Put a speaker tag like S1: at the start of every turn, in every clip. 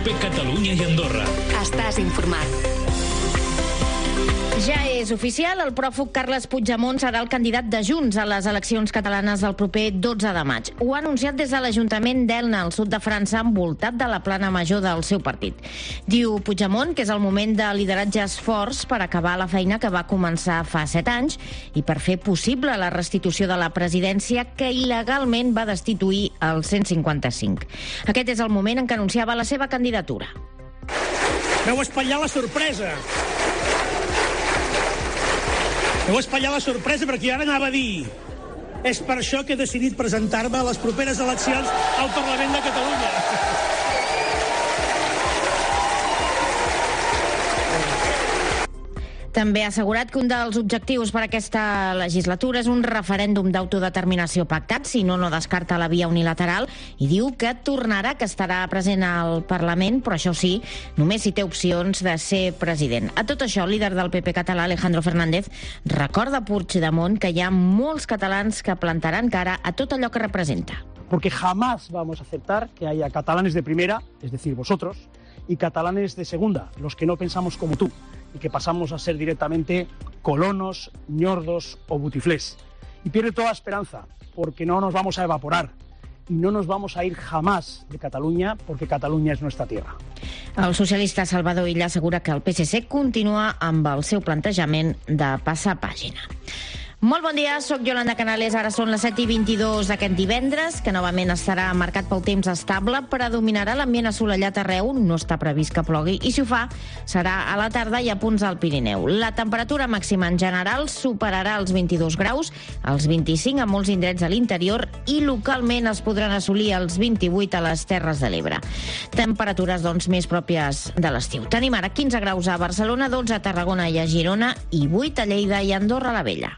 S1: COPE Catalunya i Andorra.
S2: Estàs informat.
S3: Ja és oficial, el pròfug Carles Puigdemont serà el candidat de Junts a les eleccions catalanes del proper 12 de maig. Ho ha anunciat des de l'Ajuntament d'Elna, al sud de França, envoltat de la plana major del seu partit. Diu Puigdemont que és el moment de lideratges forts per acabar la feina que va començar fa 7 anys i per fer possible la restitució de la presidència que il·legalment va destituir el 155. Aquest és el moment en què anunciava la seva candidatura.
S4: Vau espatllar la sorpresa. Vau espatllar la sorpresa perquè ara anava a dir és per això que he decidit presentar-me a les properes eleccions al Parlament de Catalunya.
S3: També ha assegurat que un dels objectius per aquesta legislatura és un referèndum d'autodeterminació pactat, si no descarta la via unilateral, i diu que tornarà, que estarà present al Parlament, però això sí, només si té opcions de ser president. A tot això, el líder del PP català, Alejandro Fernández, recorda a Puigdemont que hi ha molts catalans que plantaran cara a tot allò que representa.
S4: Porque jamás vamos a aceptar que haya catalanes de primera, es decir, vosotros, y catalanes de segunda, los que no pensamos como tú, y que pasamos a ser directamente colonos, ñordos o butiflés. Y pierde toda esperanza, porque no nos vamos a evaporar y no nos vamos a ir jamás de Catalunya, porque Catalunya és nuestra tierra.
S3: El socialista Salvador Illa assegura que el PSC continua amb el seu plantejament de passar pàgina. Molt bon dia, soc Yolanda Canales. Ara són les 7:22 d'aquest divendres, que novament estarà marcat pel temps estable. Predominarà l'ambient assolellat arreu, no està previst que plogui, i si ho fa, serà a la tarda i a punts al Pirineu. La temperatura màxima en general superarà els 22 graus, els 25 a molts indrets a l'interior i localment es podran assolir els 28 a les Terres de l'Ebre. Temperatures, doncs, més pròpies de l'estiu. Tenim ara 15 graus a Barcelona, 12 a Tarragona i a Girona i 8 a Lleida i Andorra la Vella.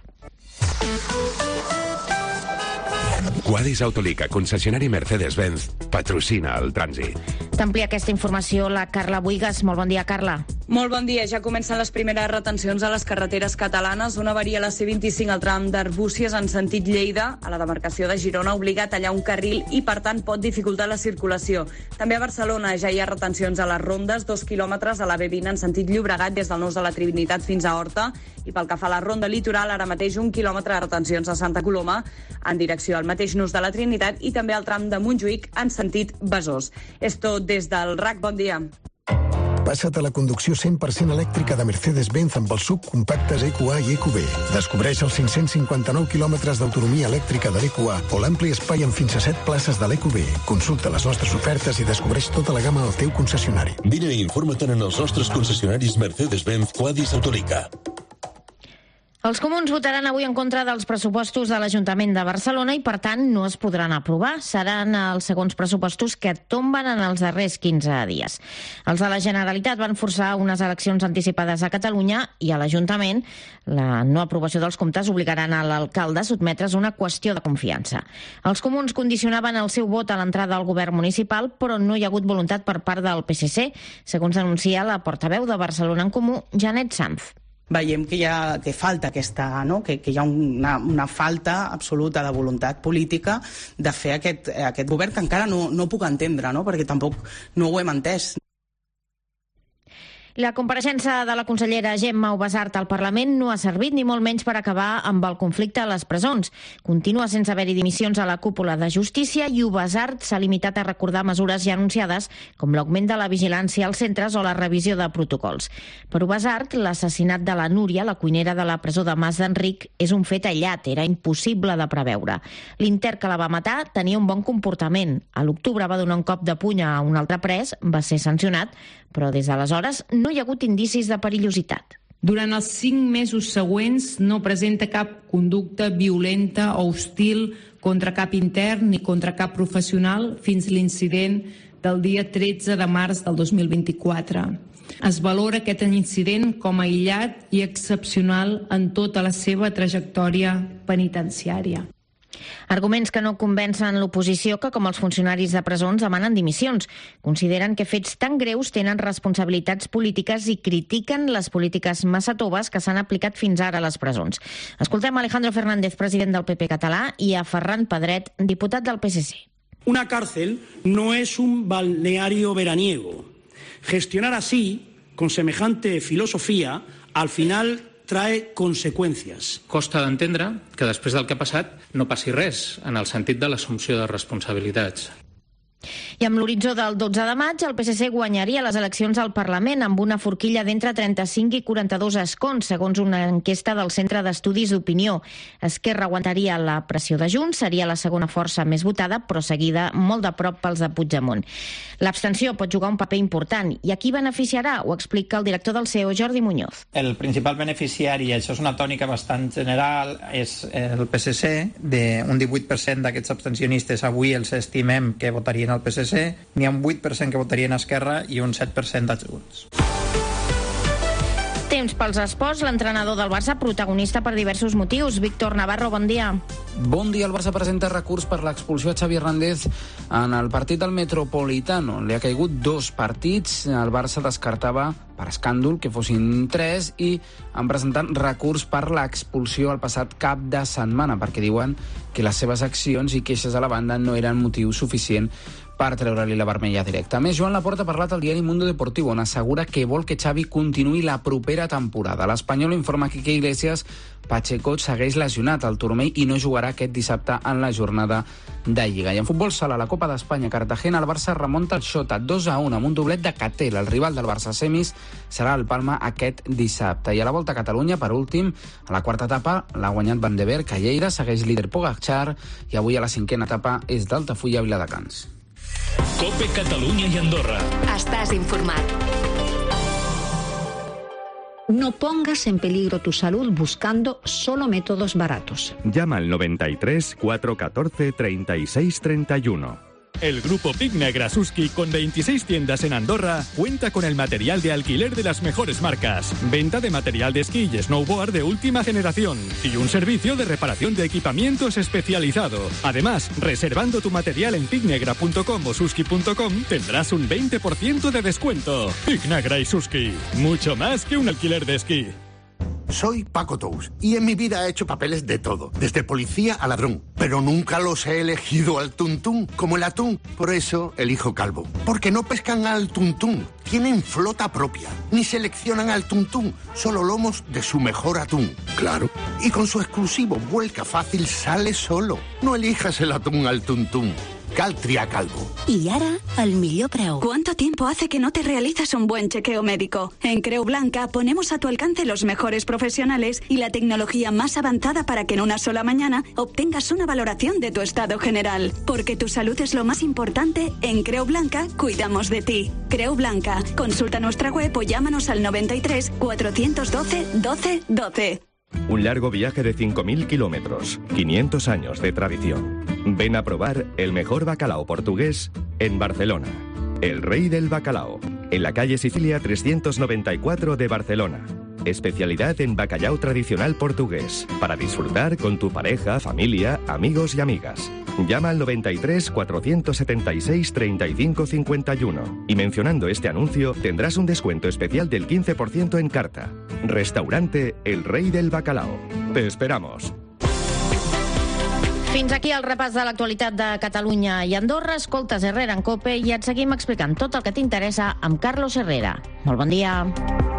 S5: Quadis Autolica, concessionari Mercedes-Benz, patrocina el trànsit.
S3: T'amplia aquesta informació la Carla Buigas. Molt bon dia, Carla.
S6: Molt bon dia. Ja comencen les primeres retencions a les carreteres catalanes. Una avaria a la C25 al tram d'Arbúcies en sentit Lleida, a la demarcació de Girona, obliga a tallar un carril i, per tant, pot dificultar la circulació. També a Barcelona ja hi ha retencions a les rondes, 2 quilòmetres a la B20 en sentit Llobregat, des del Nus de la Trinitat fins a Horta. I pel que fa a la ronda litoral, ara mateix 1 quilòmetre de retencions a Santa Coloma en direcció al mateix Nus de la Trinitat i també al tram de Montjuïc en sentit Besòs. És tot des del RAC. Bon dia.
S7: Passa't a la conducció 100% elèctrica de Mercedes-Benz amb els subcompactes EQA i EQB. Descobreix els 559 quilòmetres d'autonomia elèctrica de l'EQA o l'ampli espai amb fins a 7 places de l'EQB. Consulta les nostres ofertes i descobreix tota la gamma al teu concessionari.
S8: Vine i informa't en els nostres concessionaris Mercedes-Benz Quadis Autolica.
S3: Els comuns votaran avui en contra dels pressupostos de l'Ajuntament de Barcelona i, per tant, no es podran aprovar. Seran els segons pressupostos que tomben en els darrers 15 dies. Els de la Generalitat van forçar unes eleccions anticipades a Catalunya i a l'Ajuntament la no aprovació dels comptes obligaran a l'alcalde a sotmetre's a una qüestió de confiança. Els comuns condicionaven el seu vot a l'entrada al govern municipal, però no hi ha hagut voluntat per part del PSC, segons denuncia la portaveu de Barcelona en Comú, Janet Sanz.
S9: Veiem que falta aquesta, no? que hi ha una falta absoluta de voluntat política de fer aquest govern, que encara no puc entendre, no? Perquè tampoc no ho hem entès.
S3: La compareixença de la consellera Gemma Ubasart al Parlament no ha servit ni molt menys per acabar amb el conflicte a les presons. Continua sense haver-hi dimissions a la cúpula de justícia i Ubasart s'ha limitat a recordar mesures ja anunciades com l'augment de la vigilància als centres o la revisió de protocols. Per Ubasart, l'assassinat de la Núria, la cuinera de la presó de Mas d'Enric, és un fet aïllat, era impossible de preveure. L'intern que la va matar tenia un bon comportament. A l'octubre va donar un cop de puny a un altre pres, va ser sancionat, però des d'aleshores no hi ha hagut indicis de perillositat.
S10: Durant els 5 mesos següents no presenta cap conducta violenta o hostil contra cap intern ni contra cap professional fins l'incident del dia 13 de març del 2024. Es valora aquest incident com a aïllat i excepcional en tota la seva trajectòria penitenciària.
S3: Arguments que no convencen l'oposició, que, com els funcionaris de presons, demanen dimissions. Consideren que fets tan greus tenen responsabilitats polítiques i critiquen les polítiques massa toves que s'han aplicat fins ara a les presons. Escoltem a Alejandro Fernández, president del PP català, i a Ferran Pedret, diputat del PSC.
S4: Una cárcel no es un balneario veraniego. Gestionar así, con semejante filosofía, al final trae conseqüències.
S1: Costa d'entendre que després del que ha passat no passi res, en el sentit de l'assumpció de responsabilitats.
S3: I amb l'horitzó del 12 de maig, el PSC guanyaria les eleccions al Parlament amb una forquilla d'entre 35 i 42 escons, segons una enquesta del Centre d'Estudis d'Opinió. Esquerra aguantaria la pressió de Junts, seria la segona força més votada, però seguida molt de prop pels de Puigdemont. L'abstenció pot jugar un paper important. I a qui beneficiarà? Ho explica el director del CEO, Jordi Muñoz.
S2: El principal beneficiari, i això és una tònica bastant general, és el PSC. D'un 18% d'aquests abstencionistes avui els estimem que votarien al PSC, n'hi ha un 8% que votarien a Esquerra i un 7% a Junts.
S3: Temps pels esports, l'entrenador del Barça protagonista per diversos motius. Víctor Navarro, bon dia.
S11: Bon dia. El Barça presenta recurs per l'expulsió a Xavi Hernández en el partit del Metropolitano. Li ha caigut 2 partits. El Barça descartava per escàndol que fossin 3 i han presentat recurs per l'expulsió el passat cap de setmana perquè diuen que les seves accions i queixes a la banda no eren motiu suficient per treure-li la vermella directa. A més, Joan Laporta ha parlat al diari Mundo Deportivo, on assegura que vol que Xavi continuï la propera temporada. L'Espanyol informa que Quique Iglesias Pacheco segueix lesionat al turmell i no jugarà aquest dissabte en la jornada de Lliga. I en futbol sala, la Copa d'Espanya Cartagena, el Barça remunta el Xota 2-1 amb un doblet de Catel. El rival del Barça semis serà el Palma aquest dissabte. I a la Volta a Catalunya, per últim, a la quarta etapa l'ha guanyat Van de Beek a Lleida, segueix líder Pogačar i avui a la 5a etapa és d'Altafulla a Viladecans.
S12: COPE Catalunya i Andorra. Estàs informat.
S13: No pongas en peligro tu salud buscando solo métodos baratos.
S14: Llama al 93 414 36 31.
S12: El grupo Pic Negra Suski, con 26 tiendas en Andorra, cuenta con el material de alquiler de las mejores marcas, venta de material de esquí y snowboard de última generación y un servicio de reparación de equipamientos especializado. Además, reservando tu material en picnegra.com o suski.com tendrás un 20% de descuento. Pic Negra y Suski, mucho más que un alquiler de esquí.
S15: Soy Paco Tous y en mi vida he hecho papeles de todo, desde policía a ladrón, pero nunca los he elegido al tuntún, como el atún. Por eso elijo Calvo, porque no pescan al tuntún, tienen flota propia, ni seleccionan al tuntún, solo lomos de su mejor atún. Claro, y con su exclusivo vuelca fácil sale solo. No elijas el atún al tuntún. Cal triar Calvo.
S16: Y ahora, al millor preu. ¿Cuánto tiempo hace que no te realizas un buen chequeo médico? En Creu Blanca ponemos a tu alcance los mejores profesionales y la tecnología más avanzada para que en una sola mañana obtengas una valoración de tu estado general. Porque tu salud es lo más importante, en Creu Blanca cuidamos de ti. Creu Blanca. Consulta nuestra web o llámanos al 93 412 12 12.
S14: Un largo viaje de 5.000 kilómetros, 500 años de tradición. Ven a probar el mejor bacalao portugués en Barcelona. El Rey del Bacalao, en la calle Sicilia 394 de Barcelona. Especialidad en bacalao tradicional portugués, para disfrutar con tu pareja, familia, amigos y amigas. Llama al 93 476 35 51 y mencionando este anuncio tendrás un descuento especial del 15% en carta. Restaurante El Rey del Bacalao. Te esperamos.
S3: Fins aquí el repàs de l'actualitat de Catalunya i Andorra. Escoltes Herrera en COPE i et seguim explicant tot el que t'interessa amb Carlos Herrera. Molt bon dia.